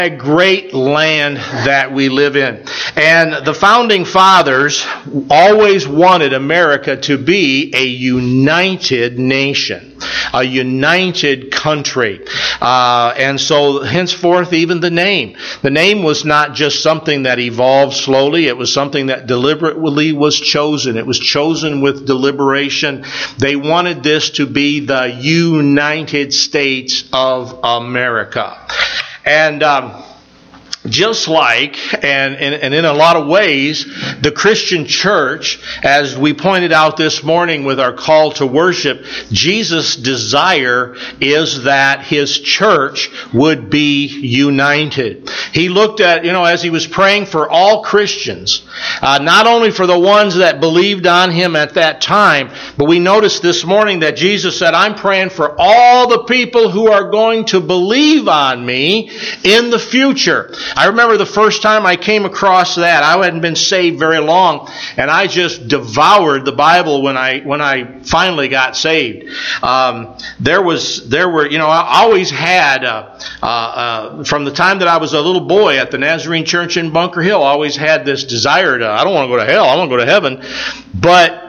a great land that we live in. And the founding fathers always wanted America to be a united nation, a united country. And so henceforth, even the name. The name was not just something that evolved slowly. It was something that deliberately was chosen. It was chosen with deliberation. They wanted this to be the United States of America. And just like, and in a lot of ways, the Christian church, as we pointed out this morning with our call to worship, Jesus' desire is that His church would be united. He looked at, as He was praying for all Christians, not only for the ones that believed on Him at that time, but we noticed this morning that Jesus said, I'm praying for all the people who are going to believe on Me in the future. I remember the first time I came across that. I hadn't been saved very long, and I just devoured the Bible when I finally got saved. I always had from the time that I was a little boy at the Nazarene Church in Bunker Hill, I always had this desire to, I don't want to go to hell, I want to go to heaven, but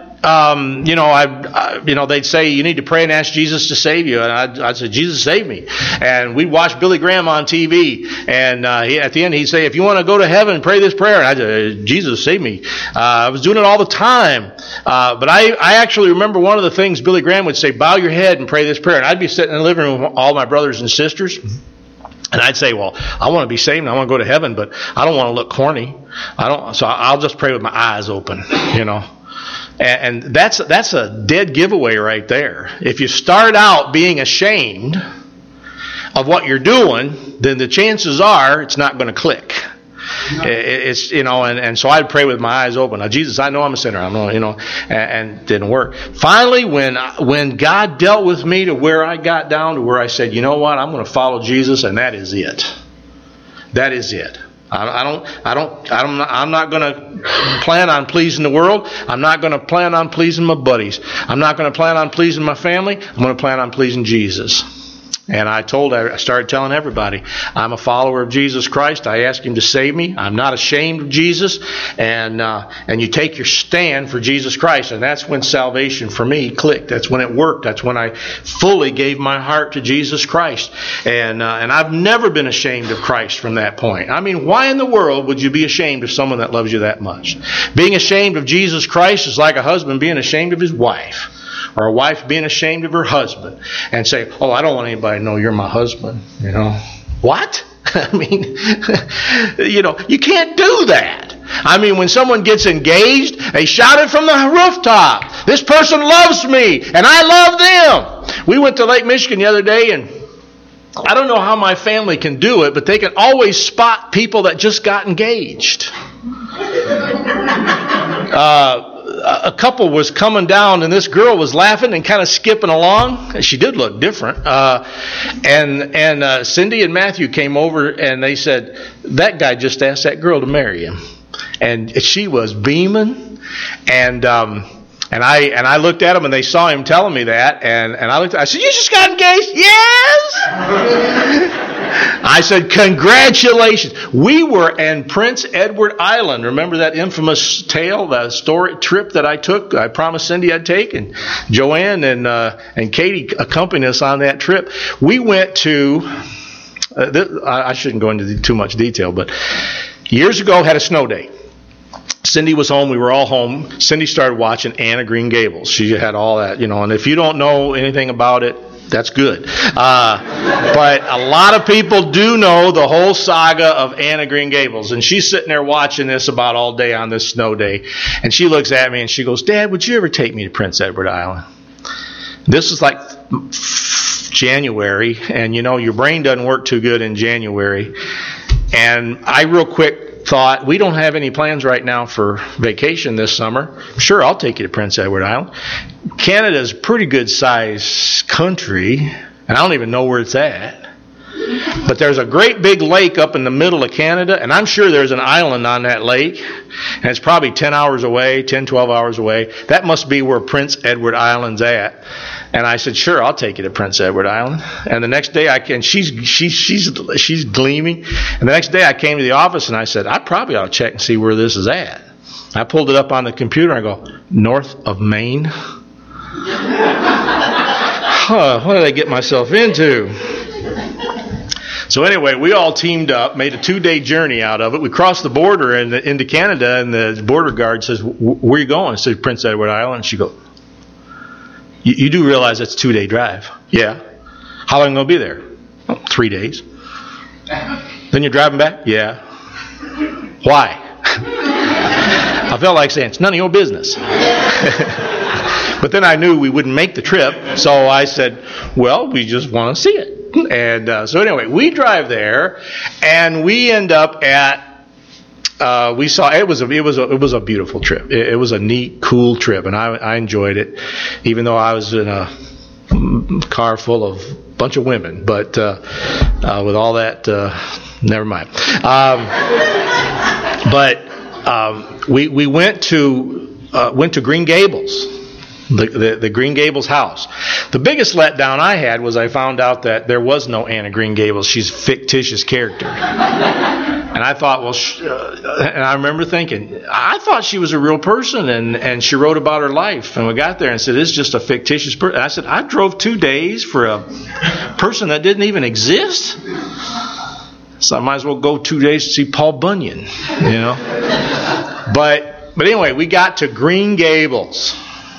they'd say you need to pray and ask Jesus to save you, and I'd say, Jesus, save me. And we'd watch Billy Graham on TV, and at the end he'd say, if you want to go to heaven, pray this prayer. And I'd say, Jesus, save me. I was doing it all the time, but I actually remember one of the things Billy Graham would say, bow your head and pray this prayer. And I'd be sitting in the living room with all my brothers and sisters, and I'd say, well, I want to be saved and I want to go to heaven, but I don't want to look corny. So I'll just pray with my eyes open, And that's a dead giveaway right there. If you start out being ashamed of what you're doing, then the chances are it's not going to click. And so I'd pray with my eyes open. Now, Jesus, I know I'm a sinner. And it didn't work. Finally, when God dealt with me to where I got down to where I said, you know what, I'm going to follow Jesus, and that is it. That is it. I'm not going to plan on pleasing the world. I'm not going to plan on pleasing my buddies. I'm not going to plan on pleasing my family. I'm going to plan on pleasing Jesus. And I started telling everybody, I'm a follower of Jesus Christ. I ask Him to save me. I'm not ashamed of Jesus. And you take your stand for Jesus Christ. And that's when salvation for me clicked. That's when it worked. That's when I fully gave my heart to Jesus Christ. And I've never been ashamed of Christ from that point. I mean, why in the world would you be ashamed of someone that loves you that much? Being ashamed of Jesus Christ is like a husband being ashamed of his wife. Or a wife being ashamed of her husband and say, oh, I don't want anybody to know you're my husband. What? I mean, you can't do that. I mean, when someone gets engaged, they shout it from the rooftop. This person loves me and I love them. We went to Lake Michigan the other day, and I don't know how my family can do it, but they can always spot people that just got engaged. A couple was coming down, and this girl was laughing and kind of skipping along. She did look different. And Cindy and Matthew came over, and they said, that guy just asked that girl to marry him. And she was beaming. And I looked at them, and they saw him telling me that. And I said, you just got engaged? Yes! I said, congratulations. We were in Prince Edward Island. Remember that infamous tale, the trip that I took? I promised Cindy I'd take, and Joanne and Katie accompanied us on that trip. We went to, I shouldn't go into too much detail, but years ago had a snow day. Cindy was home. We were all home. Cindy started watching Anne of Green Gables. She had all that, and if you don't know anything about it, that's good. But a lot of people do know the whole saga of Anne of Green Gables. And she's sitting there watching this about all day on this snow day. And she looks at me and she goes, Dad, would you ever take me to Prince Edward Island? This is like January. And your brain doesn't work too good in January. And I real quick thought, we don't have any plans right now for vacation this summer. Sure, I'll take you to Prince Edward Island. Canada's a pretty good sized country, and I don't even know where it's at. But there's a great big lake up in the middle of Canada, and I'm sure there's an island on that lake, and it's probably 12 hours away. That must be where Prince Edward Island's at. And I said, sure, I'll take you to Prince Edward Island. And the next day she's gleaming. And the next day I came to the office and I said, I probably ought to check and see where this is at. I pulled it up on the computer and I go, north of Maine? What did I get myself into? So anyway, we all teamed up, made a 2-day journey out of it. We crossed the border into Canada, and the border guard says, where are you going? I said, Prince Edward Island. And she goes, you do realize that's a 2-day drive? Yeah. How long are you going to be there? 3 days. Then you're driving back? Yeah. Why? I felt like saying, it's none of your business. But then I knew we wouldn't make the trip, so I said, well, we just want to see it. And so anyway, we drive there, and we end up at. We saw it was a beautiful trip. It was a neat, cool trip, and I enjoyed it, even though I was in a car full of a bunch of women. But with all that, never mind. But we went to Green Gables. The Green Gables house. The biggest letdown I had was I found out that there was no Anne of Green Gables. She's a fictitious character. And I thought, and I remember thinking, I thought she was a real person, and she wrote about her life. And we got there and said, it's just a fictitious person. And I said, I drove 2 days for a person that didn't even exist. So I might as well go 2 days to see Paul Bunyan, you know. But anyway, we got to Green Gables.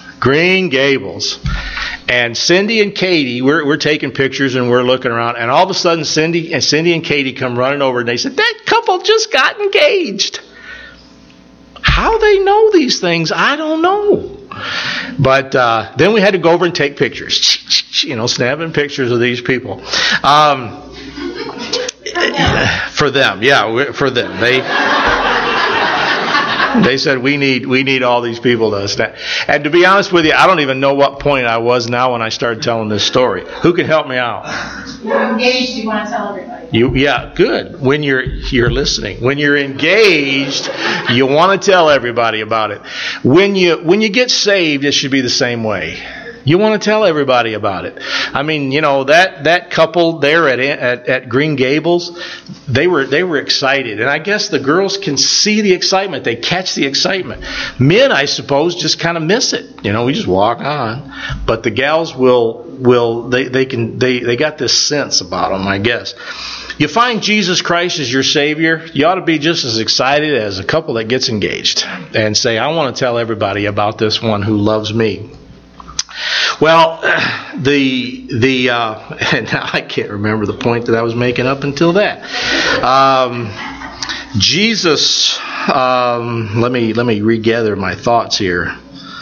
And Cindy and Katie, we're taking pictures and we're looking around, and all of a sudden Cindy and Katie come running over and they said, that couple just got engaged. How they know these things, I don't know. But then we had to go over and take pictures, you know, snapping pictures of these people. For them. They said, we need all these people to snap. And to be honest with you, I don't even know what point I was now when I started telling this story. Who can help me out? You're engaged, you want to tell everybody. Yeah, good. When you're listening. When you're engaged, you want to tell everybody about it. When you get saved, it should be the same way. You want to tell everybody about it. I mean, you know, that couple there at Green Gables, they were excited, and I guess the girls can see the excitement. They catch the excitement. Men, I suppose, just kind of miss it. You know, we just walk on, but the gals they got this sense about them, I guess. You find Jesus Christ as your Savior, you ought to be just as excited as a couple that gets engaged and say, I want to tell everybody about this one who loves me. Well, and now I can't remember the point that I was making up until that. Jesus, let me regather my thoughts here.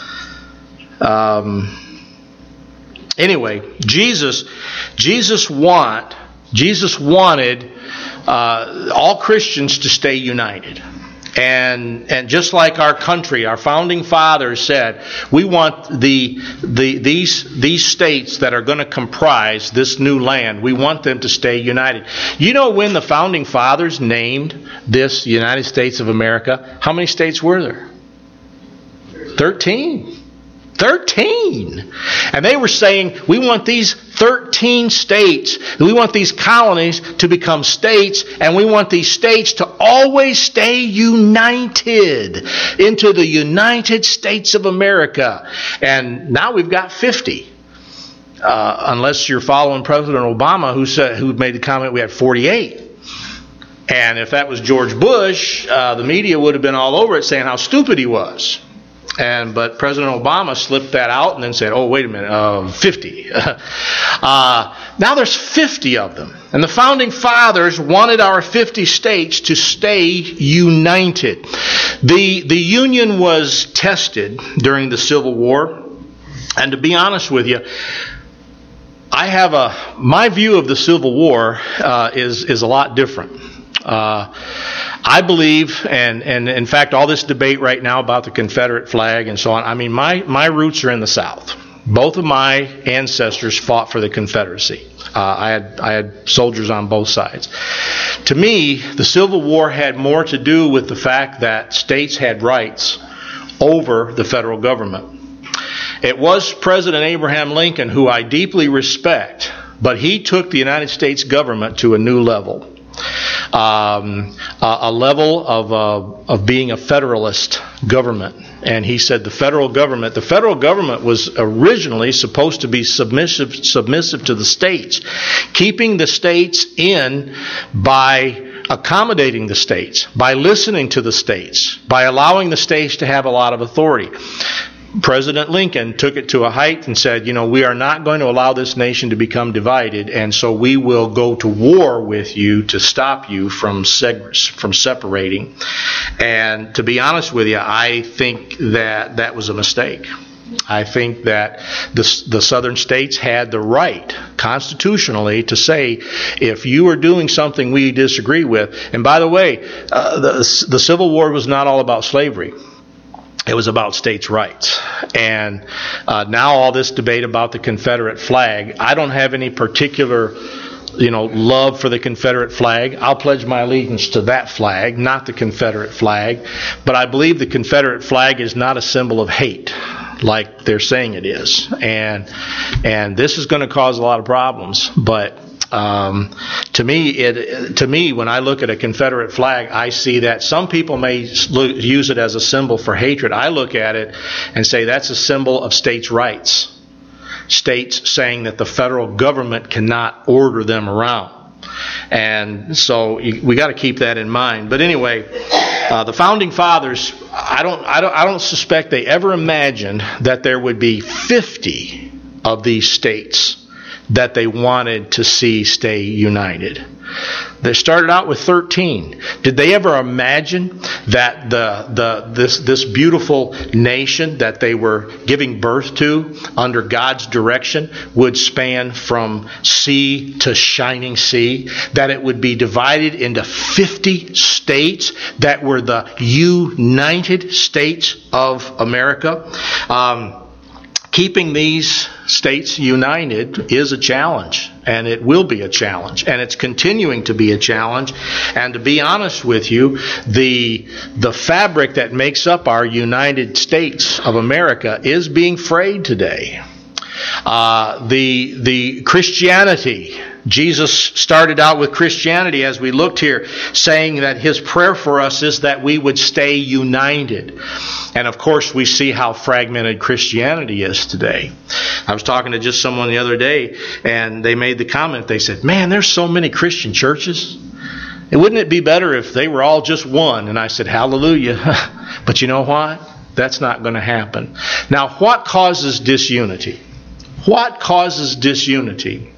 Anyway, Jesus wanted all Christians to stay united. And just like our country, our founding fathers said, we want these states that are going to comprise this new land, we want them to stay united. You know, when the founding fathers named this United States of America, how many states were there? 13. And they were saying, we want these 13 states, we want these colonies to become states, and we want these states to always stay united into the United States of America. And now we've got 50. Unless you're following President Obama, who made the comment we had 48. And if that was George Bush, the media would have been all over it saying how stupid he was. But President Obama slipped that out and then said, oh, wait a minute, 50. Now there's 50 of them. And the founding fathers wanted our 50 states to stay united. The Union was tested during the Civil War. And to be honest with you, my view of the Civil War is a lot different. I believe, and in fact, all this debate right now about the Confederate flag and so on, I mean, my roots are in the South. Both of my ancestors fought for the Confederacy. I had soldiers on both sides. To me, the Civil War had more to do with the fact that states had rights over the federal government. It was President Abraham Lincoln, who I deeply respect, but he took the United States government to a new level. A level of being a federalist government. And he said the federal government was originally supposed to be submissive to the states, keeping the states in by accommodating the states, by listening to the states, by allowing the states to have a lot of authority. President Lincoln took it to a height and said, we are not going to allow this nation to become divided, and so we will go to war with you to stop you from separating. And to be honest with you, I think that was a mistake. I think that the southern states had the right constitutionally to say, if you are doing something we disagree with, and by the way, the Civil War was not all about slavery. It was about states' rights. And now all this debate about the Confederate flag, I don't have any particular love for the Confederate flag. I'll pledge my allegiance to that flag, not the Confederate flag. But I believe the Confederate flag is not a symbol of hate like they're saying it is. And this is going to cause a lot of problems. But to me, when I look at a Confederate flag, I see that some people may use it as a symbol for hatred. I look at it and say that's a symbol of states' rights. States saying that the federal government cannot order them around. And so we got to keep that in mind. But anyway, the founding fathers, I don't suspect they ever imagined that there would be 50 of these states that they wanted to see stay united. They started out with 13. Did they ever imagine that this beautiful nation that they were giving birth to under God's direction would span from sea to shining sea? That it would be divided into 50 states that were the United States of America? Keeping these states united is a challenge, and it will be a challenge, and it's continuing to be a challenge. And to be honest with you, the fabric that makes up our United States of America is being frayed today. The Christianity, Jesus started out with Christianity, as we looked here, saying that his prayer for us is that we would stay united. And of course, we see how fragmented Christianity is today. I was talking to just someone the other day, and they made the comment, they said, man, there's so many Christian churches. And wouldn't it be better if they were all just one? And I said, hallelujah. But you know what? That's not going to happen. Now, what causes disunity? What causes disunity?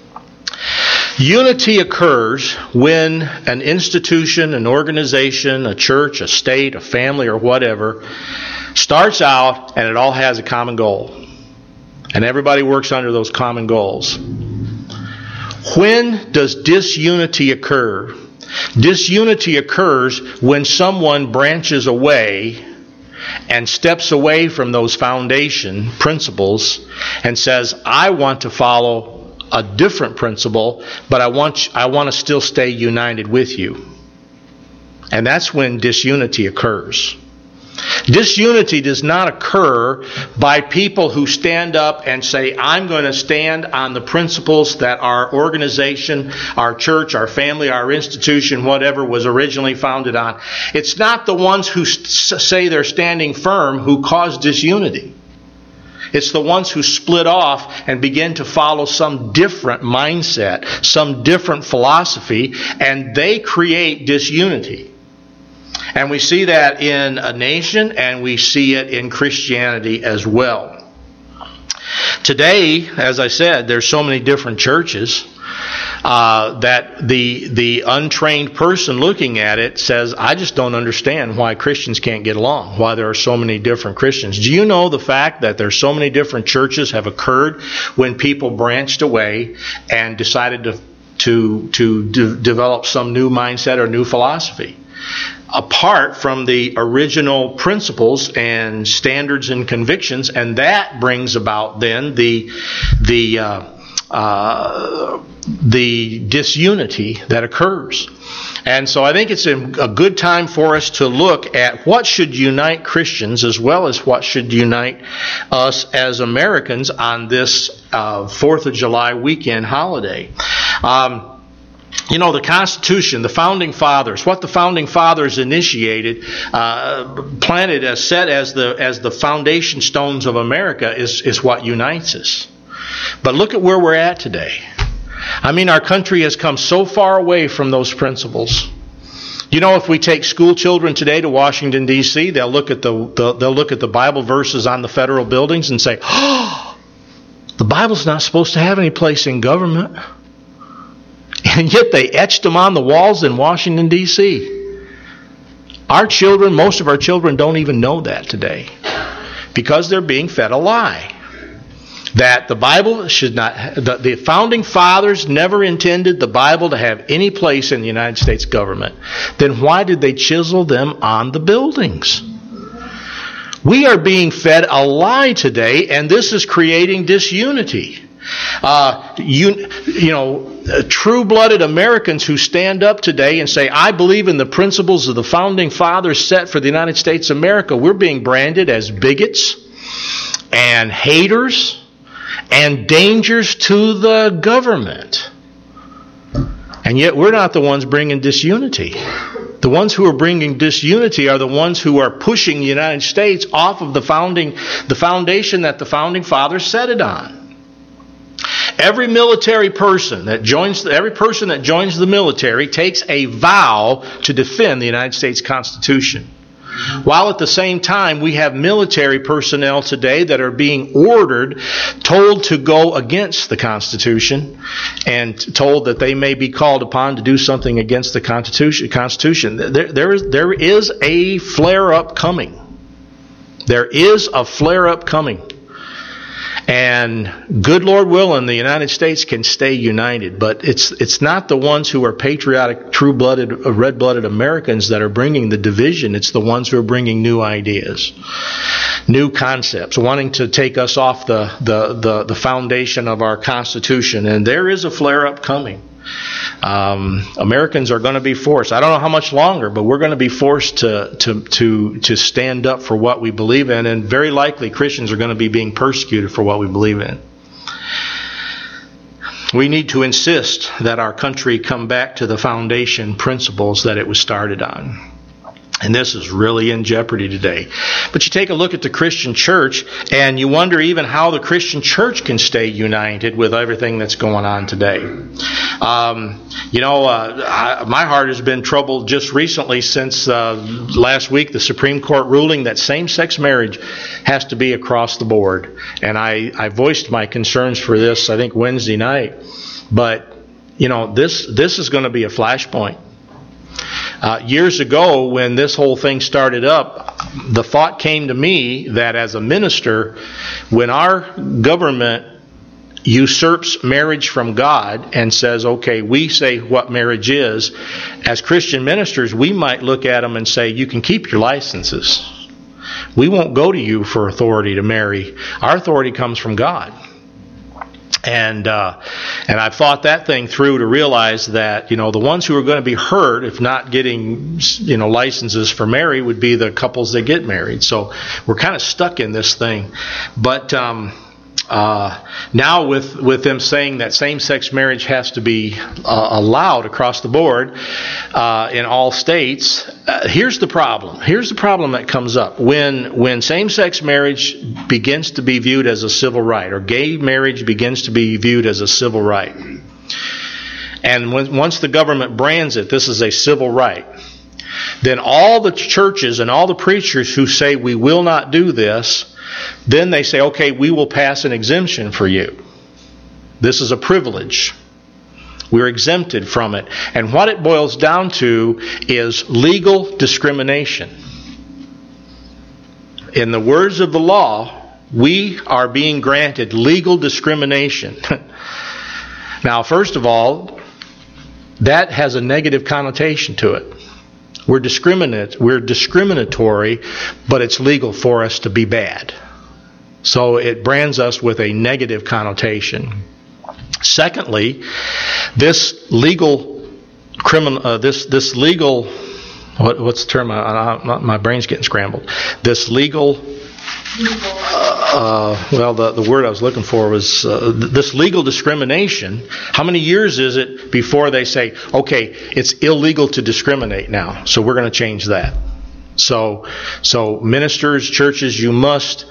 Unity occurs when an institution, an organization, a church, a state, a family, or whatever starts out and it all has a common goal. And everybody works under those common goals. When does disunity occur? Disunity occurs when someone branches away and steps away from those foundation principles and says, I want to follow a different principle, but I want to still stay united with you. And that's when disunity occurs. Disunity does not occur by people who stand up and say, I'm going to stand on the principles that our organization, our church, our family, our institution, whatever, was originally founded on. It's not the ones who say they're standing firm who cause disunity. It's the ones who split off and begin to follow some different mindset, some different philosophy, and they create disunity. And we see that in a nation, and we see it in Christianity as well. Today, as I said, there's so many different churches that the untrained person looking at it says, I just don't understand why Christians can't get along, why there are so many different Christians. Do you know the fact that there's so many different churches have occurred when people branched away and decided to develop some new mindset or new philosophy? Apart from the original principles and standards and convictions, and that brings about then the disunity that occurs. And so I think it's a good time for us to look at what should unite Christians as well as what should unite us as Americans on this 4th of July weekend holiday. The Constitution, the Founding Fathers, what the Founding Fathers initiated, planted, set as the foundation stones of America is what unites us. But look at where we're at today. Our country has come so far away from those principles. If we take school children today to Washington, D.C., they'll look at the Bible verses on the federal buildings and say, "Oh, the Bible's not supposed to have any place in government." And yet they etched them on the walls in Washington, D.C. Most of our children don't even know that today because they're being fed a lie. That the Bible should not, the Founding Fathers never intended the Bible to have any place in the United States government. Then why did they chisel them on the buildings? We are being fed a lie today, and this is creating disunity. True-blooded Americans who stand up today and say, "I believe in the principles of the Founding Fathers set for the United States of America," we're being branded as bigots and haters and dangers to the government. And yet we're not the ones bringing disunity. The ones who are bringing disunity are the ones who are pushing the United States off of the foundation that the Founding Fathers set it on. Every person that joins the military takes a vow to defend the United States Constitution. While at the same time, we have military personnel today that are being told to go against the Constitution, and told that they may be called upon to do something against the Constitution. There is a flare-up coming. There is a flare-up coming. And good Lord willing, the United States can stay united. But it's not the ones who are patriotic, true-blooded, red-blooded Americans that are bringing the division. It's the ones who are bringing new ideas, new concepts, wanting to take us off the foundation of our Constitution. And there is a flare-up coming. Americans are going to be forced. I don't know how much longer, but we're going to be forced to stand up for what we believe in, and very likely Christians are going to be being persecuted for what we believe in. We need to insist that our country come back to the foundation principles that it was started on. And this is really in jeopardy today. But you take a look at the Christian church, and you wonder even how the Christian church can stay united with everything that's going on today. My heart has been troubled just recently since last week, the Supreme Court ruling that same-sex marriage has to be across the board. And I voiced my concerns for this, I think, Wednesday night. But, this is going to be a flashpoint. Years ago, when this whole thing started up, the thought came to me that as a minister, when our government usurps marriage from God and says, okay, we say what marriage is, as Christian ministers, we might look at them and say, you can keep your licenses. We won't go to you for authority to marry. Our authority comes from God. And I've thought that thing through to realize that, the ones who are going to be hurt if not getting, licenses for marry would be the couples that get married. So we're kind of stuck in this thing. But now with them saying that same-sex marriage has to be allowed across the board in all states, here's the problem. Here's the problem that comes up. When same-sex marriage begins to be viewed as a civil right, or gay marriage begins to be viewed as a civil right, and once the government brands it, this is a civil right, then all the churches and all the preachers who say we will not do this, then they say, okay, we will pass an exemption for you. This is a privilege. We're exempted from it. And what it boils down to is legal discrimination. In the words of the law, we are being granted legal discrimination. Now, first of all, that has a negative connotation to it. We're discriminatory, but it's legal for us to be bad. So it brands us with a negative connotation. Secondly, this legal this legal, what's the term? My brain's getting scrambled. This legal, the word I was looking for was this legal discrimination. How many years is it before they say, okay, it's illegal to discriminate now, so we're going to change that? So ministers, churches, you must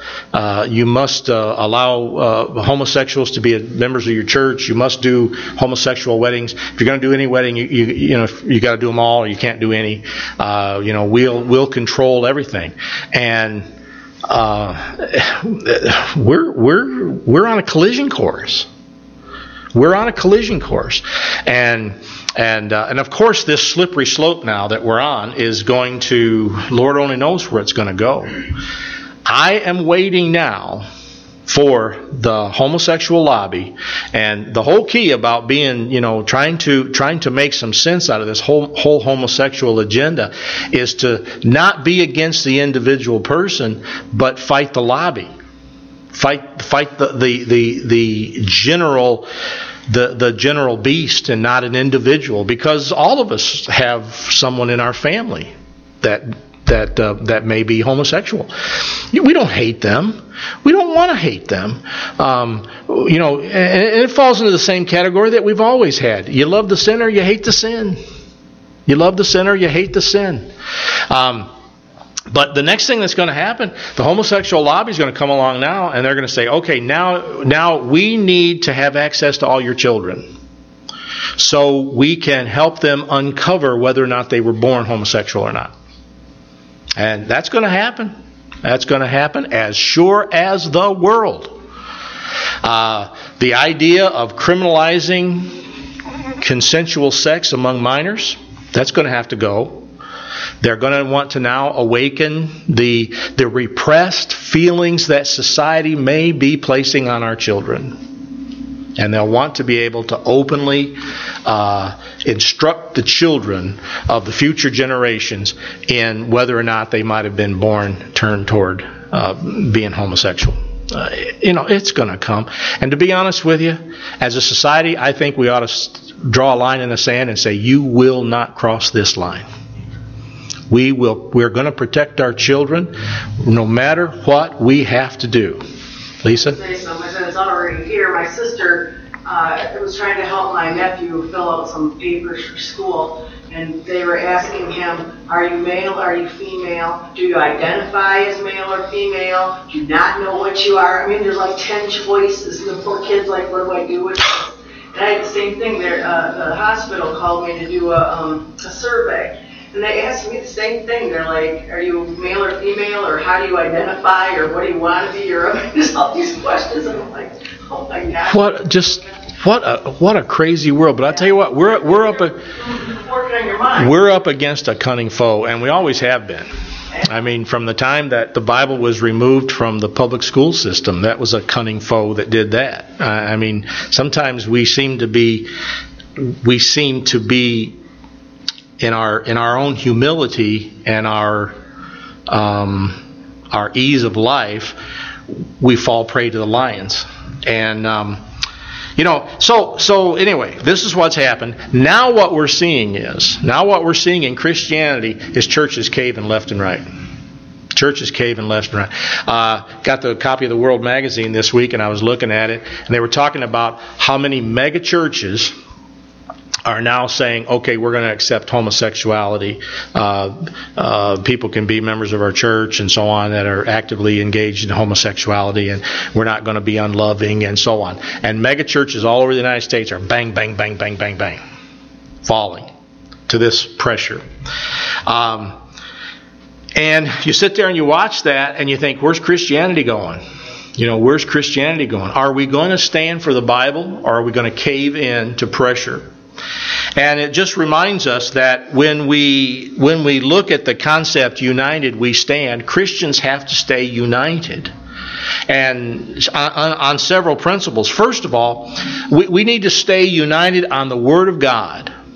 allow homosexuals to be members of your church. You must do homosexual weddings. If you're going to do any wedding, you got to do them all, or you can't do any. We'll control everything, and we're on a collision course. We're on a collision course, and of course, this slippery slope now that we're on is going to, Lord only knows where it's going to go. I am waiting now for the homosexual lobby, and the whole key about being, trying to make some sense out of this whole homosexual agenda is to not be against the individual person, but fight the lobby. Fight the general beast, and not an individual, because all of us have someone in our family that may be homosexual. We don't hate them. We don't want to hate them. And it falls into the same category that we've always had. You love the sinner, you hate the sin. You love the sinner, you hate the sin. But the next thing that's going to happen, the homosexual lobby is going to come along now, and they're going to say, okay, now we need to have access to all your children, so we can help them uncover whether or not they were born homosexual or not. And that's going to happen. That's going to happen as sure as the world. The idea of criminalizing consensual sex among minors, that's going to have to go. They're going to want to now awaken the repressed feelings that society may be placing on our children. And they'll want to be able to openly instruct the children of the future generations in whether or not they might have been turned toward being homosexual. It's going to come. And to be honest with you, as a society, I think we ought to draw a line in the sand and say, you will not cross this line. We're going to protect our children no matter what we have to do. Lisa? Say something. I said it's already here. My sister was trying to help my nephew fill out some papers for school, and they were asking him, are you male, are you female? Do you identify as male or female? Do you not know what you are? I mean, there's like 10 choices, and the poor kid's like, what do I do with this? And I had the same thing there. The hospital called me to do a survey. And they asked me the same thing. They're like, are you male or female, or how do you identify, or what do you want to be, or just all these questions. And I'm like, oh my God. What a crazy world. But I tell you what, we're up against a cunning foe, and we always have been. I mean, from the time that the Bible was removed from the public school system, that was a cunning foe that did that. I mean, sometimes we seem to be in our own humility and our ease of life, we fall prey to the lions. And so anyway, this is what's happened. Now what we're seeing in Christianity is churches caving left and right. Churches caving left and right. Got the copy of the World Magazine this week, and I was looking at it, and they were talking about how many mega churches are now saying, okay, we're going to accept homosexuality. People can be members of our church and so on that are actively engaged in homosexuality, and we're not going to be unloving and so on. And mega churches all over the United States are bang, bang, bang, bang, bang, bang, falling to this pressure. And you sit there and you watch that and you think, where's Christianity going? Where's Christianity going? Are we going to stand for the Bible, or are we going to cave in to pressure? And it just reminds us that when we look at the concept united we stand, Christians have to stay united. And on several principles. First of all, we need to stay united on the Word of God.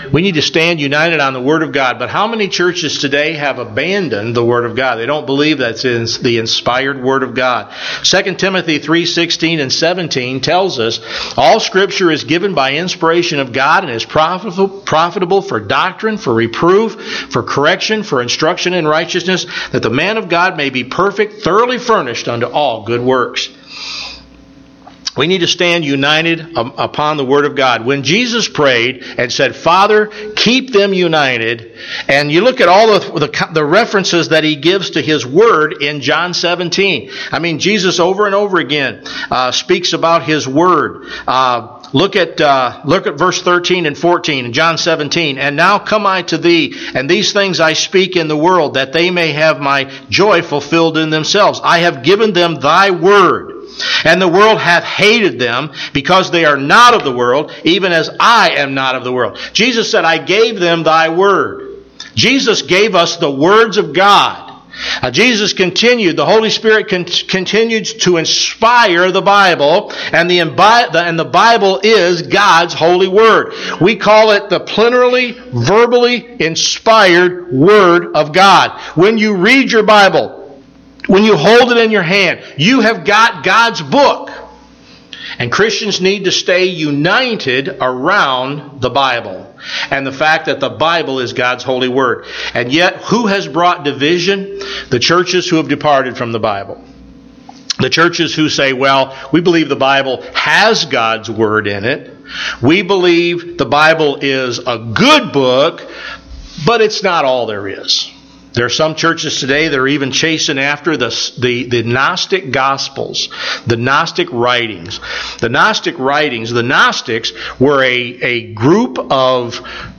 We need to stand united on the Word of God. But how many churches today have abandoned the Word of God? They don't believe that's the inspired Word of God. 2 Timothy 3:16 and 17 tells us, all Scripture is given by inspiration of God and is profitable for doctrine, for reproof, for correction, for instruction in righteousness, that the man of God may be perfect, thoroughly furnished unto all good works. We need to stand united upon the Word of God. When Jesus prayed and said, Father, keep them united, and you look at all the references that He gives to His Word in John 17. I mean, Jesus over and over again speaks about His Word. Look at verse 13 and 14 in John 17. And now come I to thee, and these things I speak in the world, that they may have my joy fulfilled in themselves. I have given them thy word. And the world hath hated them, because they are not of the world, even as I am not of the world. Jesus said, I gave them thy word. Jesus gave us the words of God. Jesus continued, the Holy Spirit continued to inspire the Bible, and the Bible is God's holy word. We call it the plenarily, verbally inspired Word of God. When you read your Bible, when you hold it in your hand, you have got God's book. And Christians need to stay united around the Bible and the fact that the Bible is God's holy word. And yet, who has brought division? The churches who have departed from the Bible. The churches who say, well, we believe the Bible has God's word in it. We believe the Bible is a good book, but it's not all there is. There are some churches today that are even chasing after the Gnostic Gospels, the Gnostic writings. The Gnostic writings, the Gnostics were a group of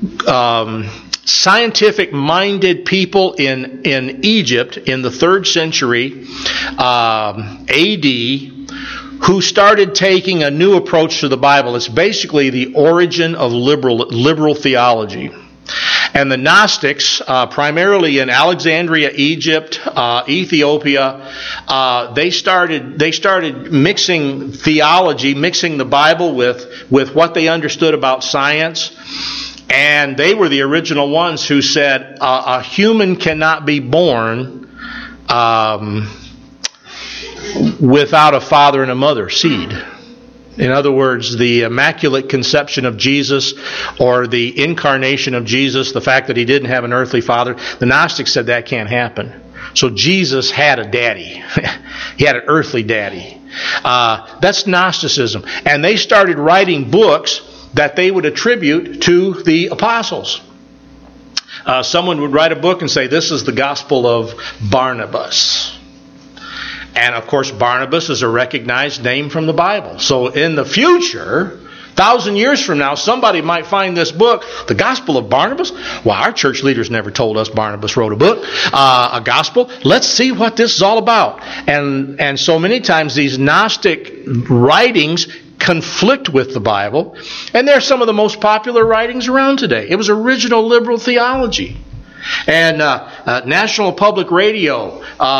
scientific-minded people in Egypt in the 3rd century A.D., who started taking a new approach to the Bible. It's basically the origin of liberal theology. And the Gnostics, primarily in Alexandria, Egypt, Ethiopia, they started mixing theology, mixing the Bible with what they understood about science. And they were the original ones who said a human cannot be born without a father and a mother seed. In other words, the Immaculate Conception of Jesus, or the incarnation of Jesus, the fact that He didn't have an earthly father, the Gnostics said that can't happen. So Jesus had a daddy. He had an earthly daddy. That's Gnosticism. And they started writing books that they would attribute to the apostles. Someone would write a book and say, this is the Gospel of Barnabas. And of course, Barnabas is a recognized name from the Bible. So in the future, 1,000 years from now, somebody might find this book, the Gospel of Barnabas. Well, our church leaders never told us Barnabas wrote a book, a gospel. Let's see what this is all about. And so many times these Gnostic writings conflict with the Bible. And they're some of the most popular writings around today. It was original liberal theology. And National Public Radio,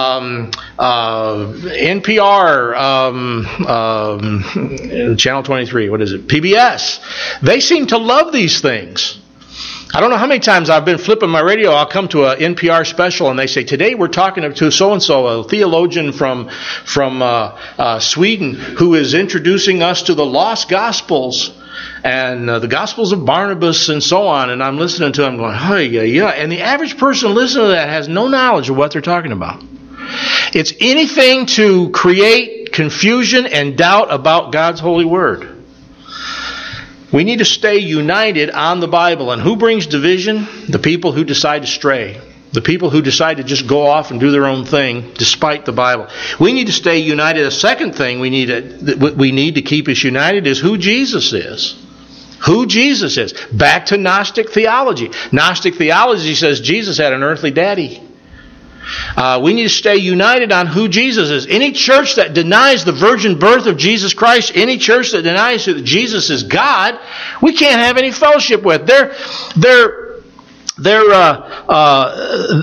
NPR, Channel 23, what is it? PBS. They seem to love these things. I don't know how many times I've been flipping my radio. I'll come to an NPR special and they say, today we're talking to so-and-so, a theologian from Sweden, who is introducing us to the lost Gospels. And the Gospels of Barnabas and so on. And I'm listening to them going, oh, yeah. And the average person listening to that has no knowledge of what they're talking about. It's anything to create confusion and doubt about God's holy word. We need to stay united on the Bible. And who brings division? The people who decide to stray. The people who decide to just go off and do their own thing despite the Bible. We need to stay united. The second thing we need to keep us united is who Jesus is. Who Jesus is. Back to Gnostic theology. Gnostic theology says Jesus had an earthly daddy. We need to stay united on who Jesus is. Any church that denies the virgin birth of Jesus Christ, any church that denies that Jesus is God, we can't have any fellowship with. They're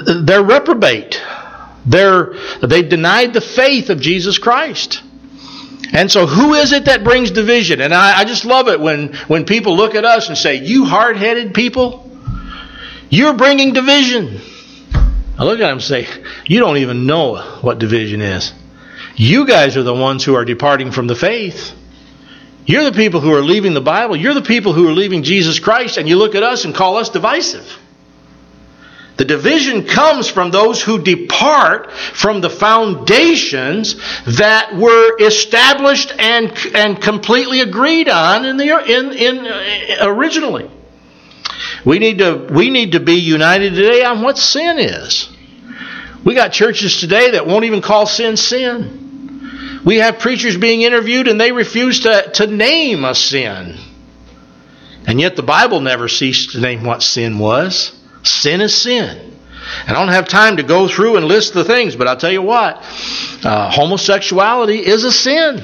reprobate. They've denied the faith of Jesus Christ. And so who is it that brings division? And I just love it when people look at us and say, you hard-headed people, you're bringing division. I look at them and say, you don't even know what division is. You guys are the ones who are departing from the faith. You're the people who are leaving the Bible. You're the people who are leaving Jesus Christ, and you look at us and call us divisive. The division comes from those who depart from the foundations that were established and completely agreed on originally. We need to be united today on what sin is. We got churches today that won't even call sin sin. We have preachers being interviewed and they refuse to name a sin. And yet the Bible never ceased to name what sin was. Sin is sin. And I don't have time to go through and list the things, but I'll tell you what, homosexuality is a sin.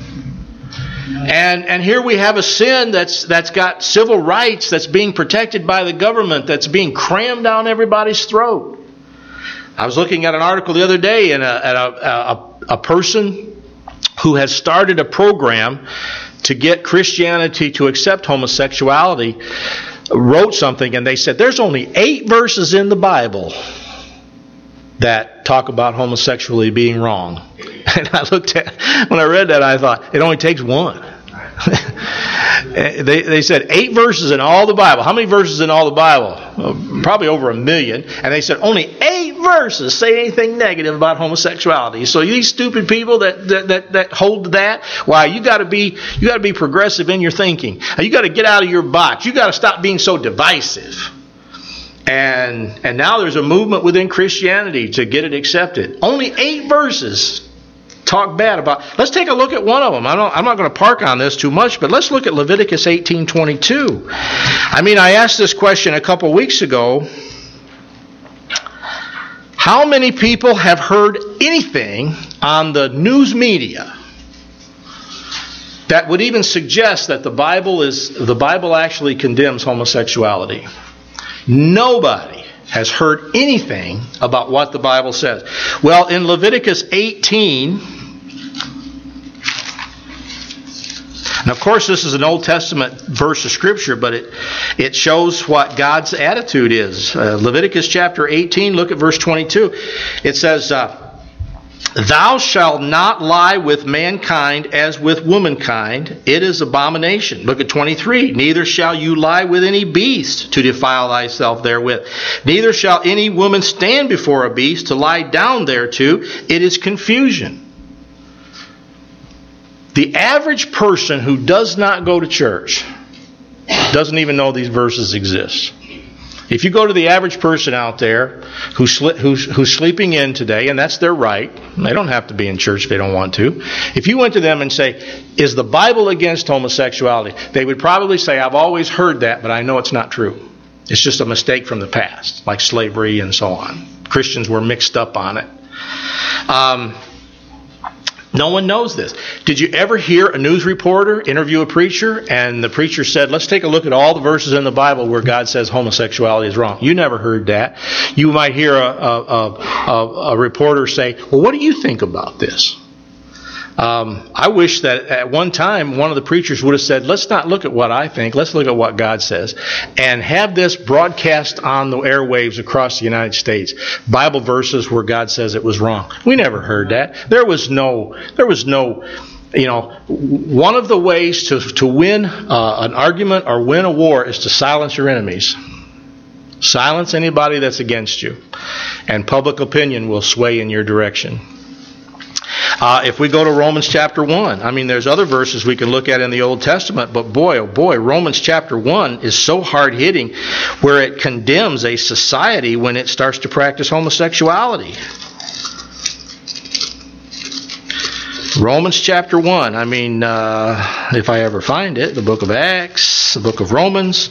And here we have a sin that's got civil rights, that's being protected by the government, that's being crammed down everybody's throat. I was looking at an article the other day, and a person who has started a program to get Christianity to accept homosexuality wrote something, and they said there's only 8 verses in the Bible that talk about homosexuality being wrong. And when I read that, I thought, it only takes one. They said 8 verses in all the Bible. How many verses in all the Bible? Probably over 1 million. And they said only 8 verses say anything negative about homosexuality. So these stupid people that hold to that, why, you got to be progressive in your thinking. You got to get out of your box. You got to stop being so divisive. And now there's a movement within Christianity to get it accepted. Only 8 verses talk bad about. Let's take a look at one of them. I'm not going to park on this too much, but let's look at Leviticus 18:22. I asked this question a couple weeks ago. How many people have heard anything on the news media that would even suggest that the Bible actually condemns homosexuality? Nobody has heard anything about what the Bible says. Well, in Leviticus 18, and of course this is an Old Testament verse of Scripture, but it shows what God's attitude is. Leviticus chapter 18, look at verse 22. It says, Thou shalt not lie with mankind as with womankind. It is abomination. Look at 23. Neither shall you lie with any beast to defile thyself therewith. Neither shall any woman stand before a beast to lie down thereto. It is confusion. The average person who does not go to church doesn't even know these verses exist. If you go to the average person out there who's sleeping in today, and that's their right, they don't have to be in church if they don't want to. If you went to them and say, is the Bible against homosexuality? They would probably say, I've always heard that, but I know it's not true. It's just a mistake from the past, like slavery and so on. Christians were mixed up on it. No one knows this. Did you ever hear a news reporter interview a preacher and the preacher said, let's take a look at all the verses in the Bible where God says homosexuality is wrong? You never heard that. You might hear a reporter say, well, what do you think about this? I wish that at one time one of the preachers would have said, let's not look at what I think, let's look at what God says, and have this broadcast on the airwaves across the United States. Bible verses where God says it was wrong. We never heard that. There was no, one of the ways to win an argument or win a war is to silence your enemies. Silence anybody that's against you, and public opinion will sway in your direction. If we go to Romans chapter 1, there's other verses we can look at in the Old Testament, but boy, oh boy, Romans chapter 1 is so hard-hitting where it condemns a society when it starts to practice homosexuality. Romans chapter 1, if I ever find it, the book of Acts, the book of Romans,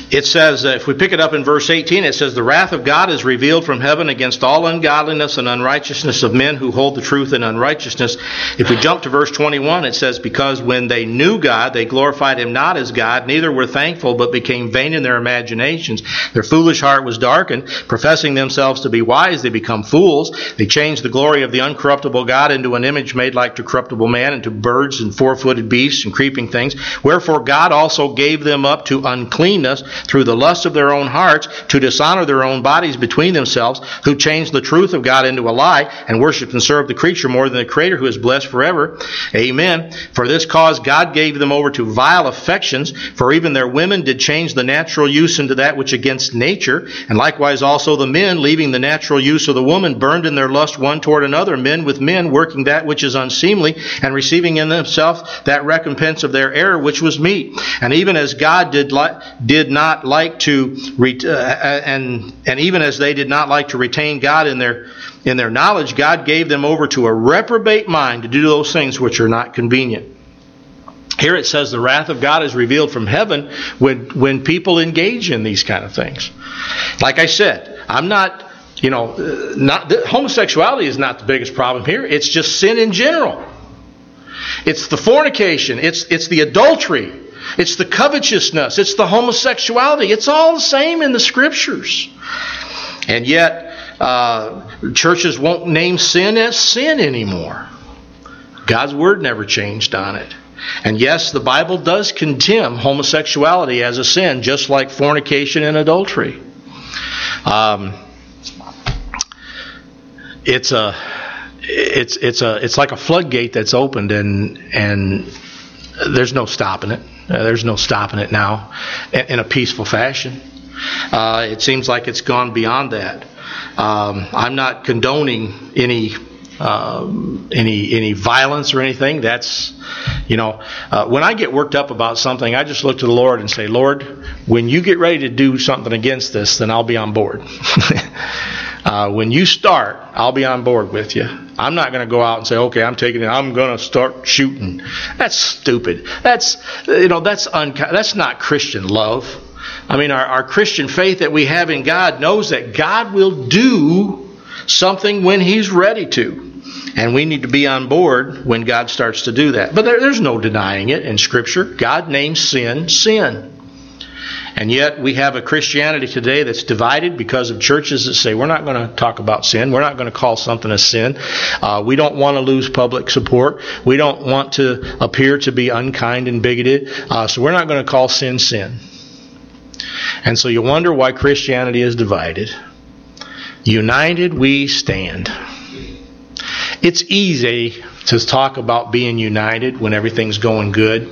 It says, if we pick it up in verse 18, it says, the wrath of God is revealed from heaven against all ungodliness and unrighteousness of men who hold the truth in unrighteousness. If we jump to verse 21, it says, because when they knew God, they glorified him not as God, neither were thankful, but became vain in their imaginations. Their foolish heart was darkened. Professing themselves to be wise, they become fools. They changed the glory of the uncorruptible God into an image made like to corruptible man, and to birds and four-footed beasts and creeping things. Wherefore God also gave them up to uncleanness through the lust of their own hearts, to dishonor their own bodies between themselves, who changed the truth of God into a lie, and worshipped and served the creature more than the Creator, who is blessed forever. Amen. For this cause God gave them over to vile affections, for even their women did change the natural use into that which against nature, and likewise also the men, leaving the natural use of the woman, burned in their lust one toward another, men with men, working that which is unseemly, and receiving in themselves that recompense of their error which was meet. And even as God did not like to, and even as they did not like to retain God in their knowledge, God gave them over to a reprobate mind to do those things which are not convenient. Here it says the wrath of God is revealed from heaven when people engage in these kind of things. Like I said, I'm not, homosexuality is not the biggest problem here. It's just sin in general. It's the fornication. It's the adultery. It's the covetousness. It's the homosexuality. It's all the same in the Scriptures. And yet, churches won't name sin as sin anymore. God's Word never changed on it. And yes, the Bible does condemn homosexuality as a sin, just like fornication and adultery. It's like a floodgate that's opened, and there's no stopping it. There's no stopping it now in a peaceful fashion. It seems like it's gone beyond that. I'm not condoning any violence or anything. That's, when I get worked up about something, I just look to the Lord and say, Lord, when you get ready to do something against this, then I'll be on board. When you start, I'll be on board with you. I'm not going to go out and say, okay, I'm taking it. I'm going to start shooting. That's stupid. That's not Christian love. I mean, our Christian faith that we have in God knows that God will do something when He's ready to. And we need to be on board when God starts to do that. But there's no denying it in Scripture. God names sin, sin. And yet we have a Christianity today that's divided because of churches that say, we're not going to talk about sin. We're not going to call something a sin. We don't want to lose public support. We don't want to appear to be unkind and bigoted. So we're not going to call sin, sin. And so you wonder why Christianity is divided. United we stand. It's easy to talk about being united when everything's going good.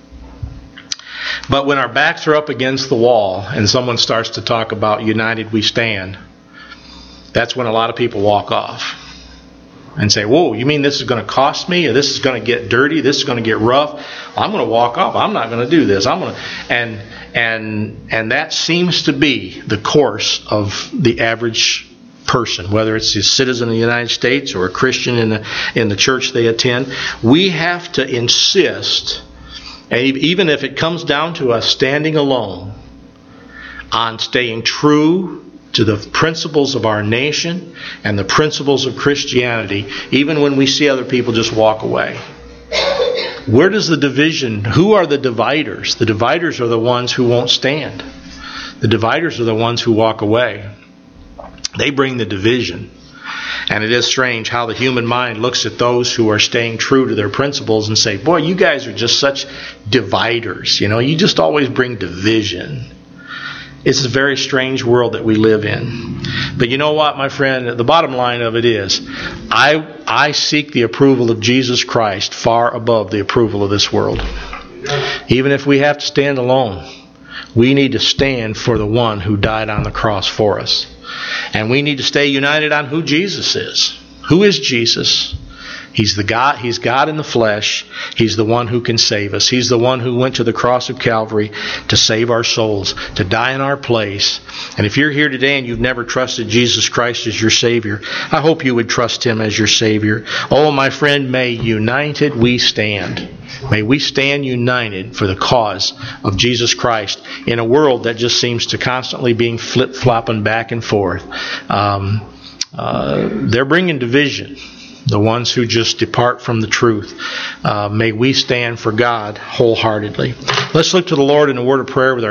But when our backs are up against the wall and someone starts to talk about united we stand, that's when a lot of people walk off and say, whoa, you mean this is going to cost me? Or this is going to get dirty? This is going to get rough? Well, I'm going to walk off. I'm not going to do this. And that seems to be the course of the average person, whether it's a citizen of the United States or a Christian in the church they attend. We have to insist, and even if it comes down to us standing alone, on staying true to the principles of our nation and the principles of Christianity, even when we see other people just walk away. Where does the division, who are the dividers? The dividers are the ones who won't stand. The dividers are the ones who walk away. They bring the division. And it is strange how the human mind looks at those who are staying true to their principles and say, boy, you guys are just such dividers. You just always bring division. It's a very strange world that we live in. But you know what, my friend? The bottom line of it is, I seek the approval of Jesus Christ far above the approval of this world. Even if we have to stand alone, we need to stand for the one who died on the cross for us. And we need to stay united on who Jesus is. Who is Jesus? He's God in the flesh. He's the one who can save us. He's the one who went to the cross of Calvary to save our souls, to die in our place. And if you're here today and you've never trusted Jesus Christ as your Savior, I hope you would trust Him as your Savior. Oh, my friend, may united we stand. May we stand united for the cause of Jesus Christ in a world that just seems to constantly being flip-flopping back and forth. They're bringing division. The ones who just depart from the truth. May we stand for God wholeheartedly. Let's look to the Lord in a word of prayer with our